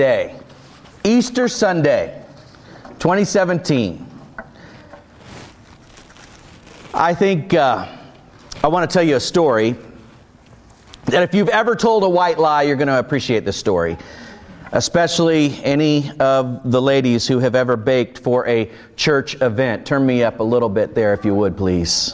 today. Easter Sunday, 2017. I think I want to tell you a story that if you've ever told a white lie, you're going to appreciate this story. Especially any of the ladies who have ever baked for a church event. Turn me up a little bit there if you would, please.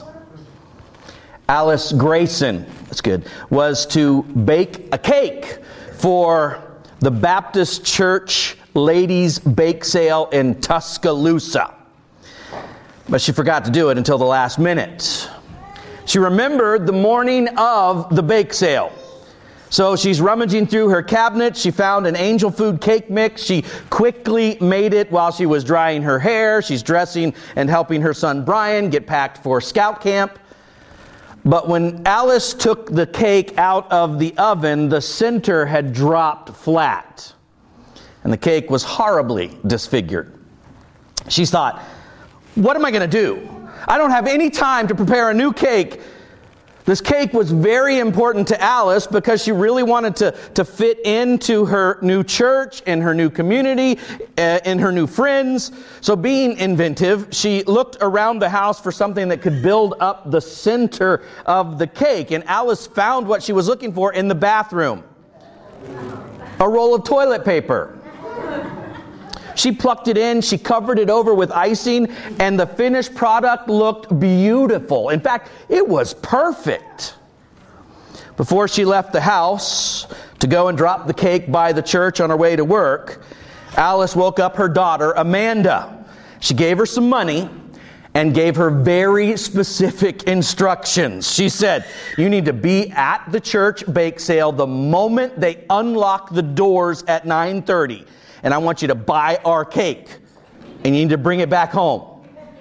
Alice Grayson, that's good, was to bake a cake for the Baptist Church Ladies Bake Sale in Tuscaloosa. But she forgot to do it until the last minute. She remembered the morning of the bake sale. So she's rummaging through her cabinet. She found an angel food cake mix. She quickly made it while she was drying her hair. She's dressing and helping her son Brian get packed for scout camp. But when Alice took the cake out of the oven, the center had dropped flat. And the cake was horribly disfigured. She thought, what am I going to do? I don't have any time to prepare a new cake. This cake was very important to Alice because she really wanted to fit into her new church, in her new community, in her new friends. So being inventive, she looked around the house for something that could build up the center of the cake. And Alice found what she was looking for in the bathroom. A roll of toilet paper. She plucked it in, she covered it over with icing, and the finished product looked beautiful. In fact, it was perfect. Before she left the house to go and drop the cake by the church on her way to work, Alice woke up her daughter, Amanda. She gave her some money and gave her very specific instructions. She said, you need to be at the church bake sale the moment they unlock the doors at 9:30. And I want you to buy our cake. And you need to bring it back home.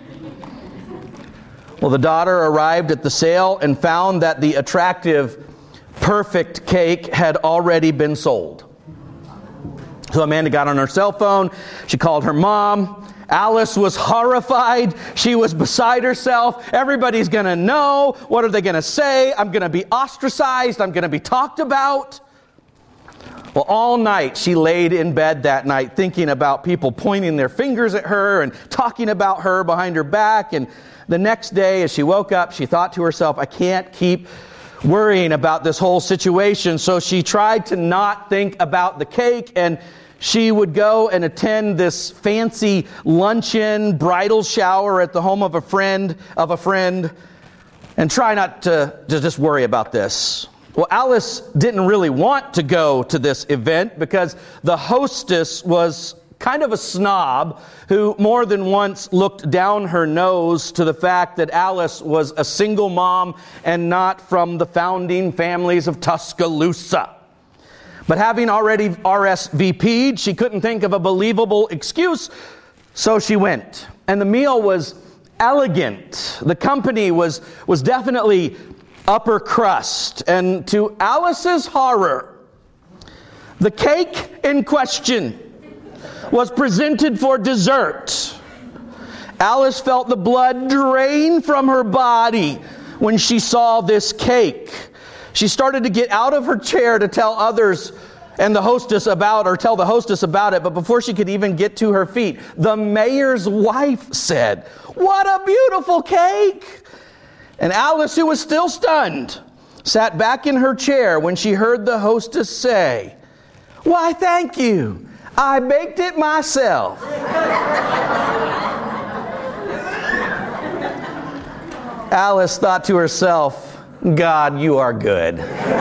Well, the daughter arrived at the sale and found that the attractive, perfect cake had already been sold. So Amanda got on her cell phone. She called her mom. Alice was horrified. She was beside herself. Everybody's going to know. What are they going to say? I'm going to be ostracized. I'm going to be talked about. Well, all night she laid in bed that night thinking about people pointing their fingers at her and talking about her behind her back. And the next day as she woke up, she thought to herself, I can't keep worrying about this whole situation. So she tried to not think about the cake, and she would go and attend this fancy luncheon, bridal shower at the home of a friend, and try not to just worry about this. Well, Alice didn't really want to go to this event because the hostess was kind of a snob who more than once looked down her nose to the fact that Alice was a single mom and not from the founding families of Tuscaloosa. But having already RSVP'd, she couldn't think of a believable excuse, so she went. And the meal was elegant. The company was definitely upper crust. And to Alice's horror, the cake in question was presented for dessert. Alice felt the blood drain from her body when she saw this cake. She started to get out of her chair to tell others and tell the hostess about it, but before she could even get to her feet, the mayor's wife said, "What a beautiful cake!" And Alice, who was still stunned, sat back in her chair when she heard the hostess say, "Why, thank you. I baked it myself." Alice thought to herself, God, you are good.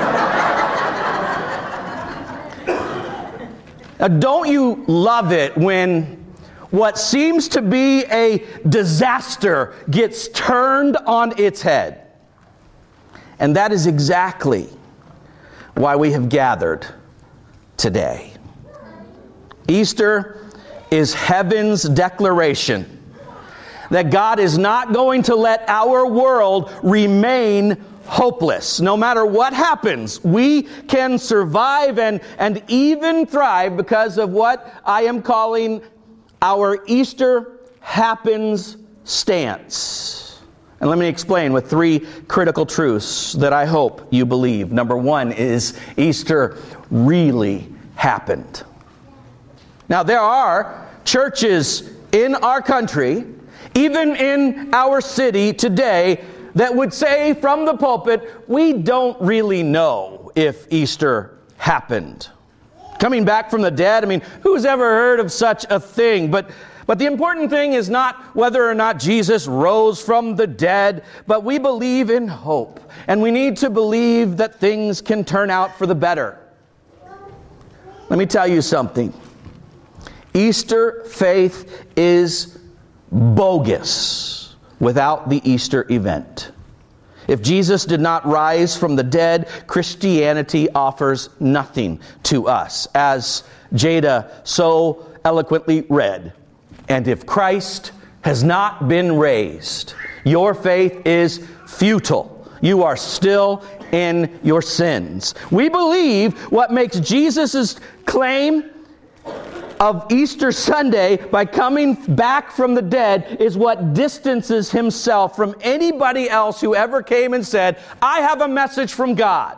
Now, don't you love it when what seems to be a disaster gets turned on its head? And that is exactly why we have gathered today. Easter is heaven's declaration that God is not going to let our world remain hopeless. No matter what happens, we can survive and even thrive because of what I am calling our Easter happens stance. And let me explain with 3 critical truths that I hope you believe. Number 1 is Easter really happened. Now, there are churches in our country, even in our city today, that would say from the pulpit, we don't really know if Easter happened. Coming back from the dead, who's ever heard of such a thing? But the important thing is not whether or not Jesus rose from the dead, but we believe in hope. And we need to believe that things can turn out for the better. Let me tell you something. Easter faith is bogus without the Easter event. If Jesus did not rise from the dead, Christianity offers nothing to us, as Jada so eloquently read. And if Christ has not been raised, your faith is futile. You are still in your sins. We believe what makes Jesus' claim of Easter Sunday by coming back from the dead is what distances himself from anybody else who ever came and said, I have a message from God.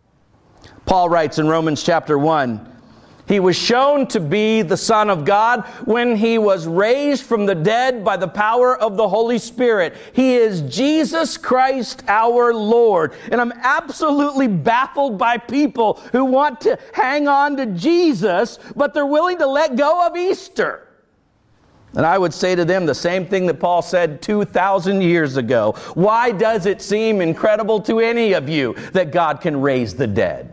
Paul writes in Romans chapter 1, he was shown to be the Son of God when he was raised from the dead by the power of the Holy Spirit. He is Jesus Christ our Lord. And I'm absolutely baffled by people who want to hang on to Jesus, but they're willing to let go of Easter. And I would say to them the same thing that Paul said 2,000 years ago. Why does it seem incredible to any of you that God can raise the dead?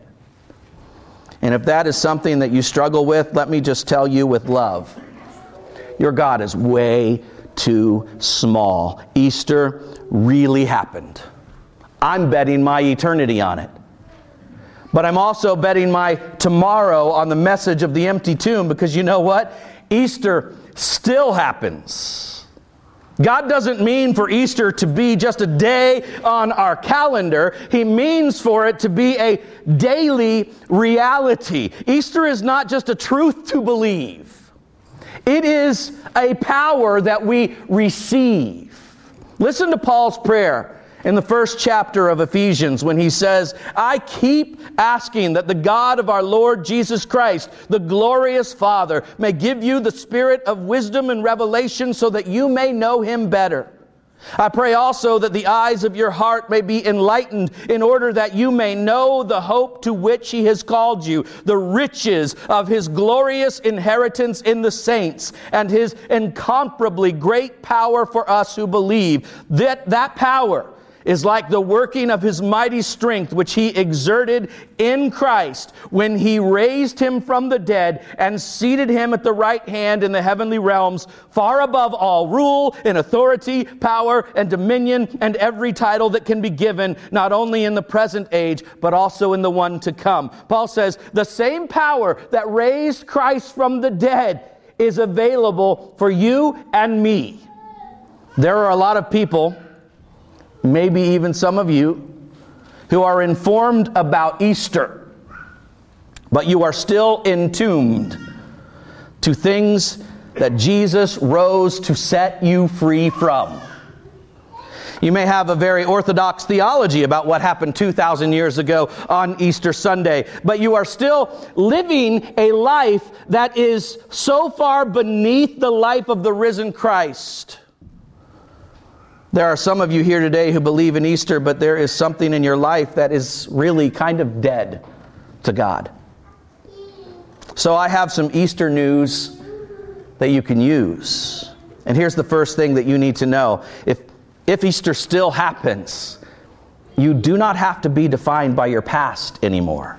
And if that is something that you struggle with, let me just tell you with love, your God is way too small. Easter really happened. I'm betting my eternity on it. But I'm also betting my tomorrow on the message of the empty tomb, because you know what? Easter still happens. God doesn't mean for Easter to be just a day on our calendar. He means for it to be a daily reality. Easter is not just a truth to believe. It is a power that we receive. Listen to Paul's prayer in the first chapter of Ephesians when he says, I keep asking that the God of our Lord Jesus Christ, the glorious Father, may give you the spirit of wisdom and revelation so that you may know him better. I pray also that the eyes of your heart may be enlightened in order that you may know the hope to which he has called you, the riches of his glorious inheritance in the saints, and his incomparably great power for us who believe. That power is like the working of his mighty strength, which he exerted in Christ when he raised him from the dead and seated him at the right hand in the heavenly realms, far above all rule and authority, power and dominion, and every title that can be given, not only in the present age, but also in the one to come. Paul says, the same power that raised Christ from the dead is available for you and me. There are a lot of people, maybe even some of you, who are informed about Easter, but you are still entombed to things that Jesus rose to set you free from. You may have a very orthodox theology about what happened 2,000 years ago on Easter Sunday, but you are still living a life that is so far beneath the life of the risen Christ. There are some of you here today who believe in Easter, but there is something in your life that is really kind of dead to God. So I have some Easter news that you can use. And here's the first thing that you need to know. If Easter still happens, you do not have to be defined by your past anymore.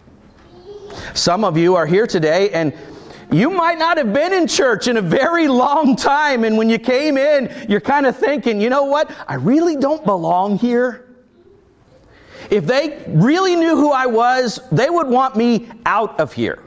Some of you are here today and you might not have been in church in a very long time, and when you came in, you're kind of thinking, you know what? I really don't belong here. If they really knew who I was, they would want me out of here.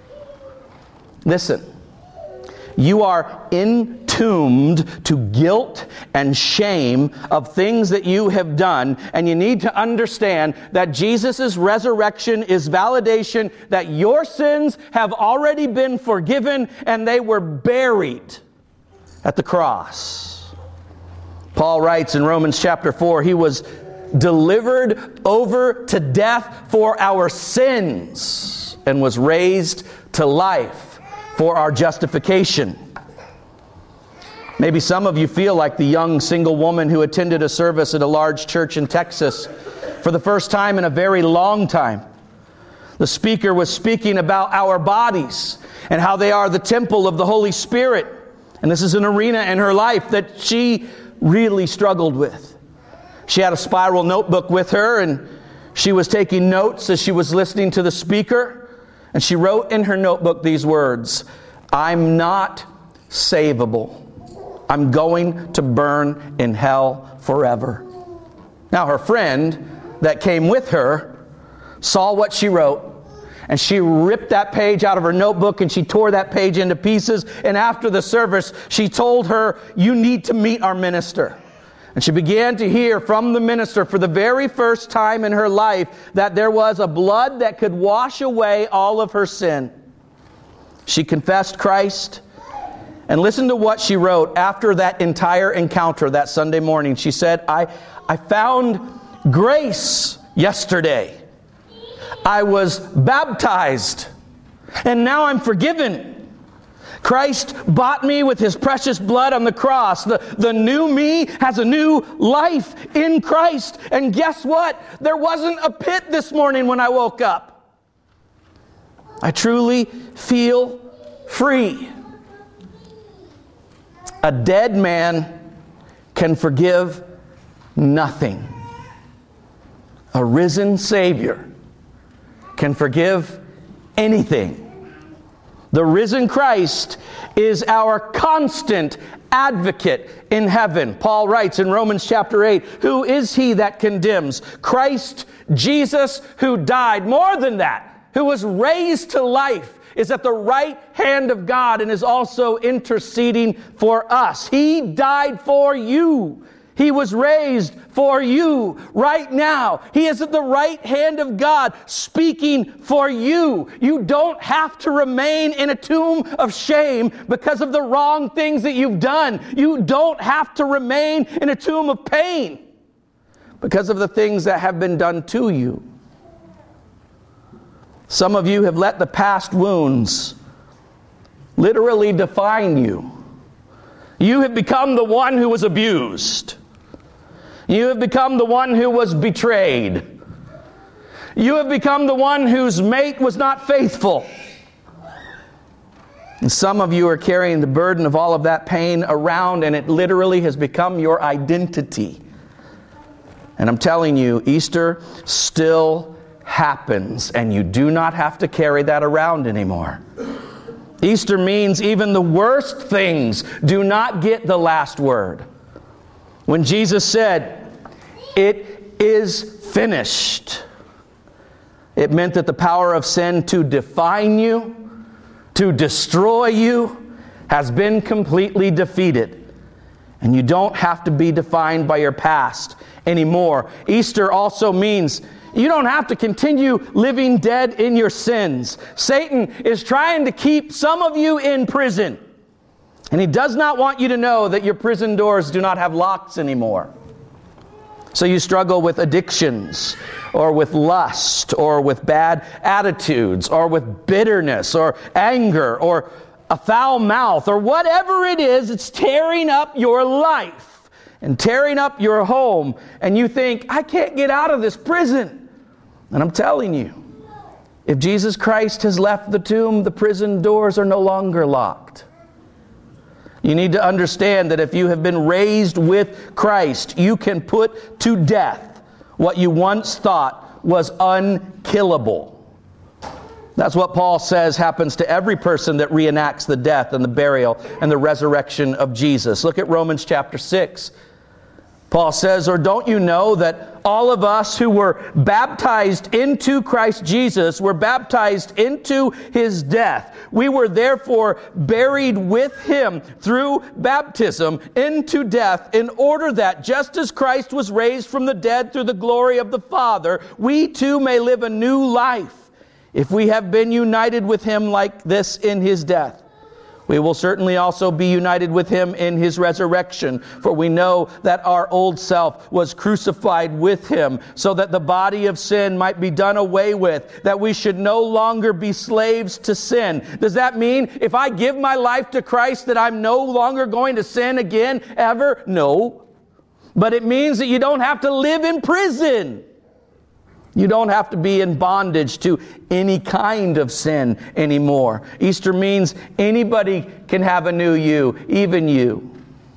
Listen, you are entombed to guilt and shame of things that you have done, and you need to understand that Jesus' resurrection is validation that your sins have already been forgiven and they were buried at the cross. Paul writes in Romans chapter 4, he was delivered over to death for our sins and was raised to life for our justification. Maybe some of you feel like the young single woman who attended a service at a large church in Texas for the first time in a very long time. The speaker was speaking about our bodies and how they are the temple of the Holy Spirit. And this is an arena in her life that she really struggled with. She had a spiral notebook with her, and she was taking notes as she was listening to the speaker. And she wrote in her notebook these words, "I'm not savable. I'm going to burn in hell forever." Now her friend that came with her saw what she wrote, and she ripped that page out of her notebook and she tore that page into pieces. And after the service, she told her, "You need to meet our minister." And she began to hear from the minister for the very first time in her life that there was a blood that could wash away all of her sin. She confessed Christ. And listen to what she wrote after that entire encounter that Sunday morning. She said, I found grace yesterday. I was baptized, and now I'm forgiven. Christ bought me with His precious blood on the cross. The new me has a new life in Christ. And guess what? There wasn't a pit this morning when I woke up. I truly feel free. A dead man can forgive nothing. A risen Savior can forgive anything. The risen Christ is our constant advocate in heaven. Paul writes in Romans chapter 8, "Who is he that condemns? Christ Jesus, who died. More than that, who was raised to life, is at the right hand of God and is also interceding for us." He died for you. He was raised for you right now. He is at the right hand of God speaking for you. You don't have to remain in a tomb of shame because of the wrong things that you've done. You don't have to remain in a tomb of pain because of the things that have been done to you. Some of you have let the past wounds literally define you. You have become the one who was abused. You have become the one who was betrayed. You have become the one whose mate was not faithful. And some of you are carrying the burden of all of that pain around, and it literally has become your identity. And I'm telling you, Easter still happens, and you do not have to carry that around anymore. Easter means even the worst things do not get the last word. When Jesus said, "It is finished," it meant that the power of sin to define you, to destroy you, has been completely defeated. And you don't have to be defined by your past anymore. Easter also means you don't have to continue living dead in your sins. Satan is trying to keep some of you in prison. And he does not want you to know that your prison doors do not have locks anymore. So you struggle with addictions, or with lust, or with bad attitudes, or with bitterness, or anger, or a foul mouth, or whatever it is, it's tearing up your life and tearing up your home. And you think, "I can't get out of this prison." And I'm telling you, if Jesus Christ has left the tomb, the prison doors are no longer locked. You need to understand that if you have been raised with Christ, you can put to death what you once thought was unkillable. That's what Paul says happens to every person that reenacts the death and the burial and the resurrection of Jesus. Look at Romans chapter 6. Paul says, "Or don't you know that all of us who were baptized into Christ Jesus were baptized into His death? We were therefore buried with Him through baptism into death, in order that just as Christ was raised from the dead through the glory of the Father, we too may live a new life, if we have been united with Him like this in His death. We will certainly also be united with him in his resurrection, for we know that our old self was crucified with him, so that the body of sin might be done away with, that we should no longer be slaves to sin. Does that mean if I give my life to Christ that I'm no longer going to sin again, ever? No. But it means that you don't have to live in prison. You don't have to be in bondage to any kind of sin anymore. Easter means anybody can have a new you, even you.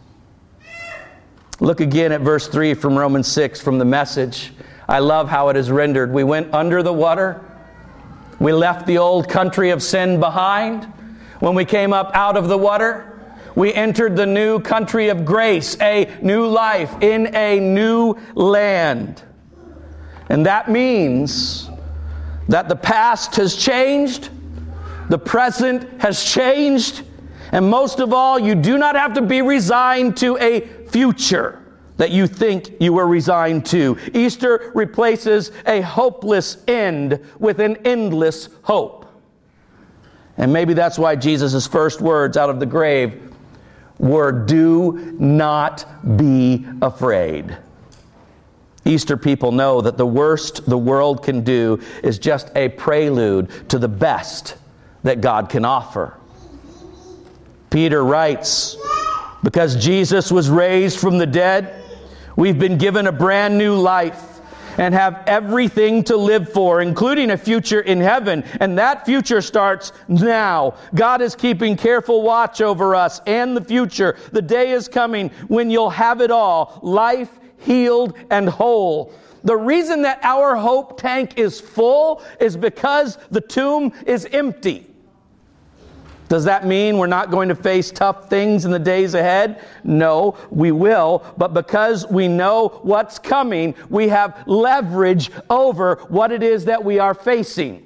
Look again at verse 3 from Romans 6 from the Message. I love how it is rendered. We went under the water. We left the old country of sin behind. When we came up out of the water, we entered the new country of grace, a new life in a new land. And that means that the past has changed, the present has changed, and most of all, you do not have to be resigned to a future that you think you were resigned to. Easter replaces a hopeless end with an endless hope. And maybe that's why Jesus' first words out of the grave were, "Do not be afraid." Easter people know that the worst the world can do is just a prelude to the best that God can offer. Peter writes, because Jesus was raised from the dead, we've been given a brand new life and have everything to live for, including a future in heaven. And that future starts now. God is keeping careful watch over us and the future. The day is coming when you'll have it all, life, healed and whole. The reason that our hope tank is full is because the tomb is empty. Does that mean we're not going to face tough things in the days ahead? No, we will. But because we know what's coming, we have leverage over what it is that we are facing.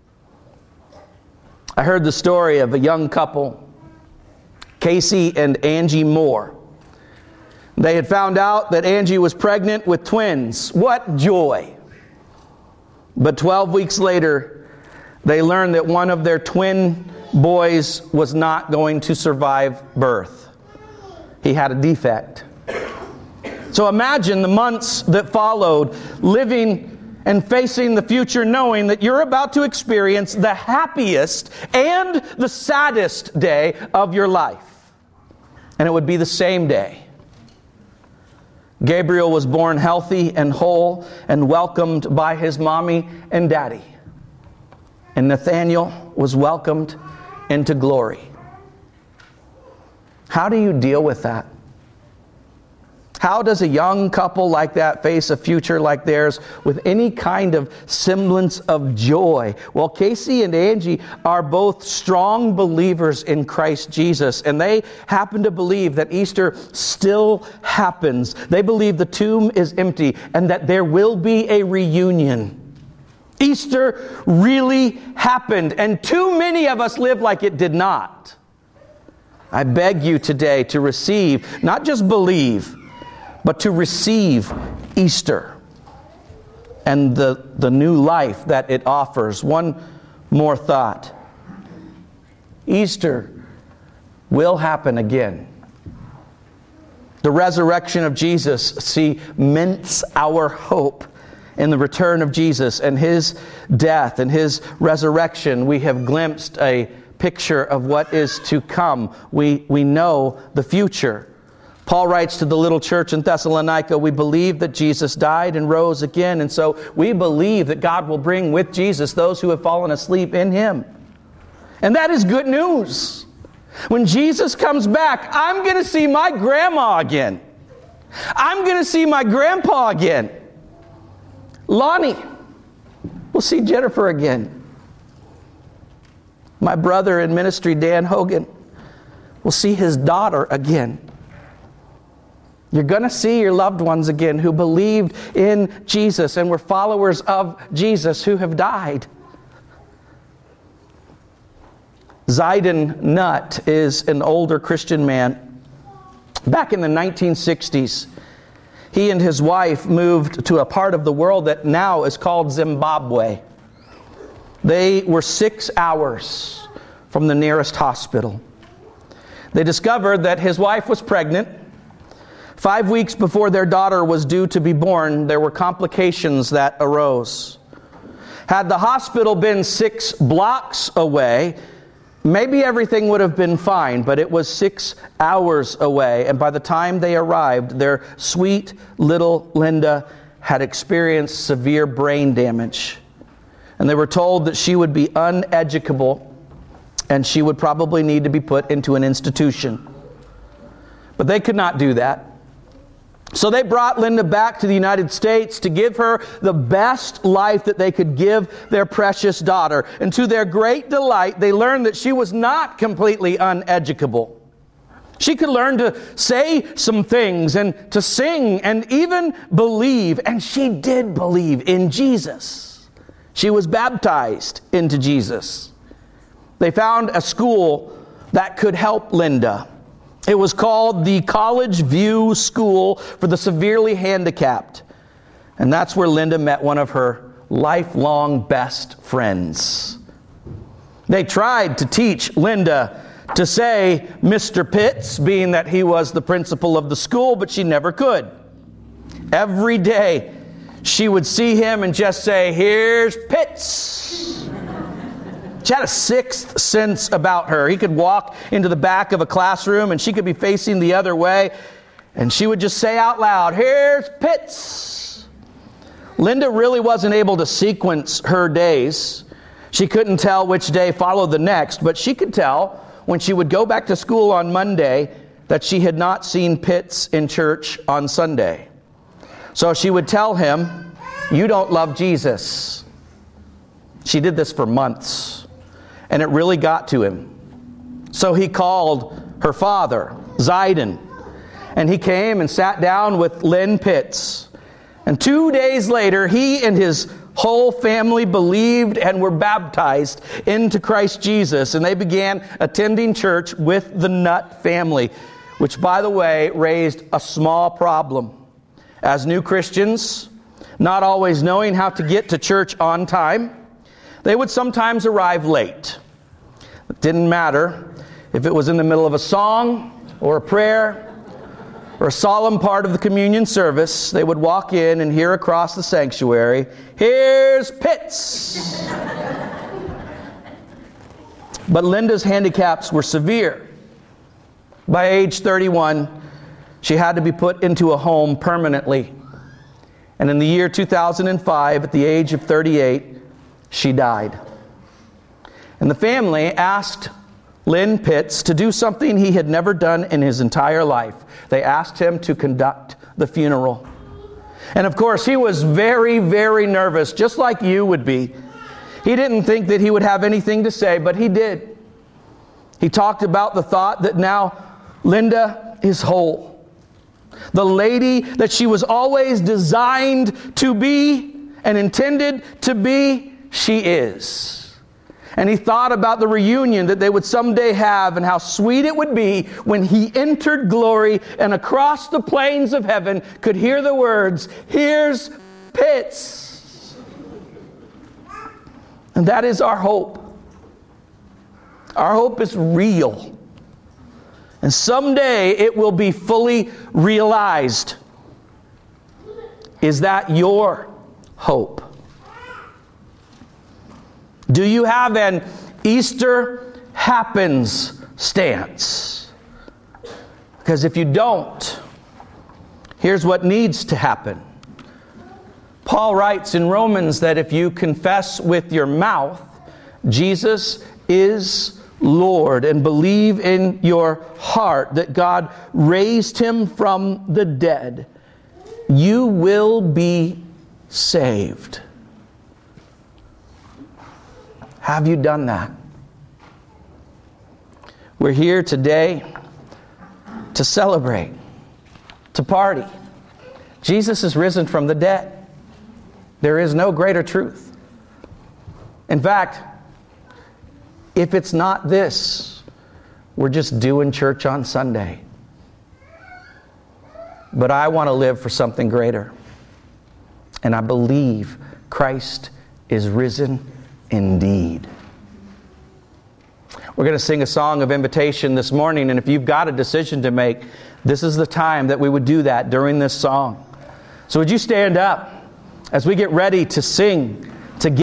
I heard the story of a young couple, Casey and Angie Moore. They had found out that Angie was pregnant with twins. What joy! But 12 weeks later, they learned that one of their twin boys was not going to survive birth. He had a defect. So imagine the months that followed, living and facing the future, knowing that you're about to experience the happiest and the saddest day of your life. And it would be the same day. Gabriel was born healthy and whole and welcomed by his mommy and daddy. And Nathaniel was welcomed into glory. How do you deal with that? How does a young couple like that face a future like theirs with any kind of semblance of joy? Well, Casey and Angie are both strong believers in Christ Jesus, and they happen to believe that Easter still happens. They believe the tomb is empty and that there will be a reunion. Easter really happened, and too many of us live like it did not. I beg you today to receive, not just believe, but to receive Easter and the new life that it offers. One more thought. Easter will happen again. The resurrection of Jesus cements our hope in the return of Jesus and His death and His resurrection. We have glimpsed a picture of what is to come. We know the future. Paul writes to the little church in Thessalonica, we believe that Jesus died and rose again, and so we believe that God will bring with Jesus those who have fallen asleep in Him. And that is good news. When Jesus comes back, I'm going to see my grandma again. I'm going to see my grandpa again. Lonnie will see Jennifer again. My brother in ministry, Dan Hogan, will see his daughter again. You're going to see your loved ones again who believed in Jesus and were followers of Jesus who have died. Zaiden Nutt is an older Christian man. Back in the 1960s, he and his wife moved to a part of the world that now is called Zimbabwe. They were 6 hours from the nearest hospital. They discovered that his wife was pregnant. 5 weeks before their daughter was due to be born, there were complications that arose. Had the hospital been 6 blocks away, maybe everything would have been fine, but it was 6 hours away. And by the time they arrived, their sweet little Linda had experienced severe brain damage. And they were told that she would be uneducable and she would probably need to be put into an institution. But they could not do that. So they brought Linda back to the United States to give her the best life that they could give their precious daughter. And to their great delight, they learned that she was not completely uneducable. She could learn to say some things and to sing and even believe. And she did believe in Jesus. She was baptized into Jesus. They found a school that could help Linda. It was called the College View School for the Severely Handicapped. And that's where Linda met one of her lifelong best friends. They tried to teach Linda to say Mr. Pitts, being that he was the principal of the school, but she never could. Every day she would see him and just say, "Here's Pitts." She had a sixth sense about her. He could walk into the back of a classroom and she could be facing the other way, and she would just say out loud, "Here's Pitts." Linda really wasn't able to sequence her days. She couldn't tell which day followed the next, but she could tell when she would go back to school on Monday that she had not seen Pitts in church on Sunday. So she would tell him, "You don't love Jesus." She did this for months. And it really got to him. So he called her father, Zidon, and he came and sat down with Lynn Pitts. And 2 days later, he and his whole family believed and were baptized into Christ Jesus. And they began attending church with the Nutt family, which, by the way, raised a small problem. As new Christians, not always knowing how to get to church on time, they would sometimes arrive late. It didn't matter if it was in the middle of a song or a prayer or a solemn part of the communion service. They would walk in and hear across the sanctuary, "Here's Pitts." But Linda's handicaps were severe. By age 31, she had to be put into a home permanently. And in the year 2005, at the age of 38, she died. And the family asked Lynn Pitts to do something he had never done in his entire life. They asked him to conduct the funeral. And of course, he was very, very nervous, just like you would be. He didn't think that he would have anything to say, but he did. He talked about the thought that now Linda is whole. The lady that she was always designed to be and intended to be, she is. And he thought about the reunion that they would someday have and how sweet it would be when he entered glory and across the plains of heaven could hear the words, "Here's Pitts." And that is our hope. Our hope is real. And someday it will be fully realized. Is that your hope? Do you have an Easter happens stance? Because if you don't, here's what needs to happen. Paul writes in Romans that if you confess with your mouth Jesus is Lord and believe in your heart that God raised him from the dead, you will be saved. Have you done that? We're here today to celebrate, to party. Jesus is risen from the dead. There is no greater truth. In fact, if it's not this, we're just doing church on Sunday. But I want to live for something greater. And I believe Christ is risen indeed. We're going to sing a song of invitation this morning, and if you've got a decision to make, this is the time that we would do that during this song. So would you stand up as we get ready to sing